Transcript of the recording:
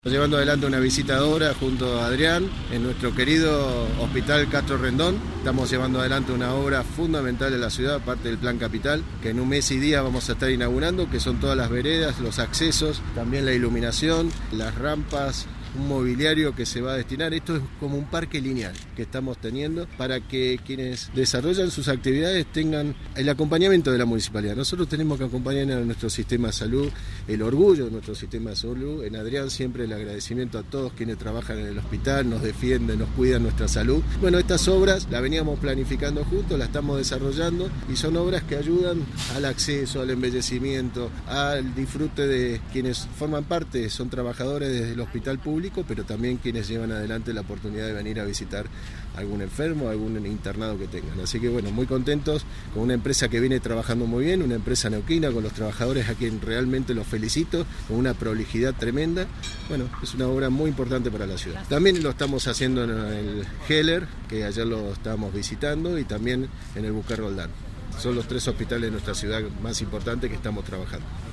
Llevando adelante una visita de obra junto a Adrián en nuestro querido Hospital Castro Rendón. Estamos llevando adelante una obra fundamental en la ciudad, parte del Plan Capital, que en un mes y día vamos a estar inaugurando, que son todas las veredas, los accesos, también la iluminación, las rampas, un mobiliario que se va a destinar. Esto es como un parque lineal que estamos teniendo para que quienes desarrollan sus actividades tengan el acompañamiento de la municipalidad. Nosotros tenemos que acompañar a nuestro sistema de salud, el orgullo de nuestro sistema de salud. En Adrián siempre el agradecimiento a todos quienes trabajan en el hospital, nos defienden, nos cuidan nuestra salud. Bueno, estas obras las veníamos planificando juntos, las estamos desarrollando y son obras que ayudan al acceso, al embellecimiento, al disfrute de quienes forman parte, son trabajadores desde el hospital público, pero también quienes llevan adelante la oportunidad de venir a visitar algún enfermo, algún internado que tengan. Así que bueno, muy contentos con una empresa que viene trabajando muy bien, una empresa neuquina, con los trabajadores a quien realmente los felicito, con una prolijidad tremenda. Bueno, es una obra muy importante para la ciudad. También lo estamos haciendo en el Heller, que ayer lo estábamos visitando, y también en el Bucar Roldán. Son los 3 hospitales de nuestra ciudad más importantes que estamos trabajando.